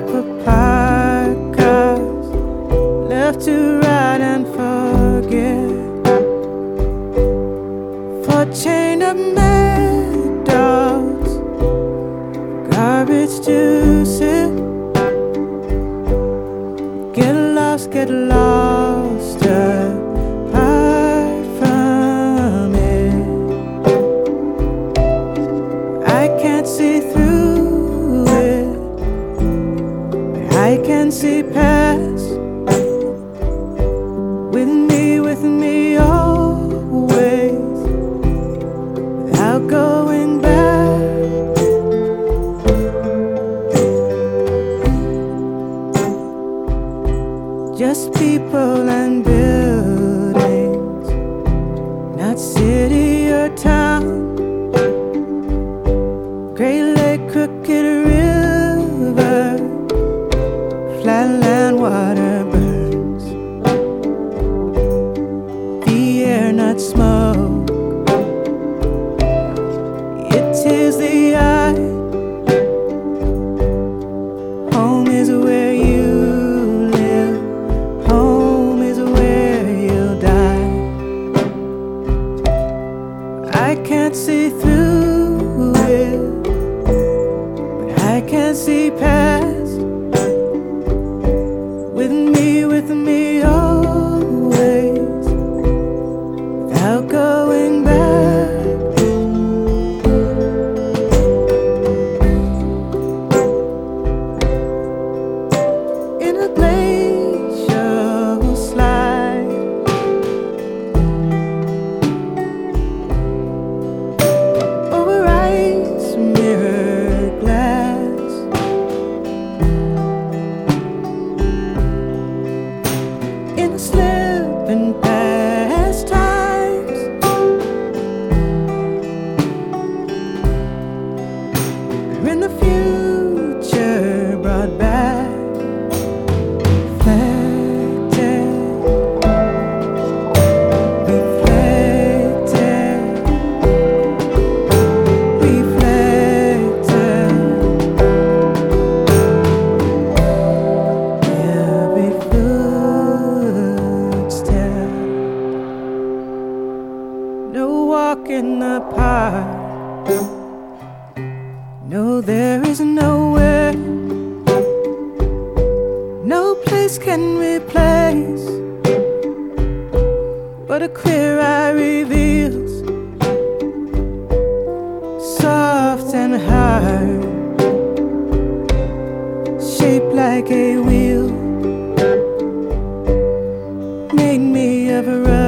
up apart, cars left to ride and forget. For chain of mad dogs, garbage to sit. Get lost apart from it. I can't see through it, but I can see past. With me always, without going back. Just people and buildings, not city or town. Great Lake, crooked river, flatland water burns. The air, not smoke. It is the eye. Home is where you live. Home is where you'll die. I can't see through it, but I can see past. With me always, without going back. In a glacial slide, over ice, mirror glass, in a slip and past times, or in the future brought back. No walk in the park. No, there is nowhere. No place can replace what a clear eye reveals. Soft and hard, shaped like a wheel, made me of a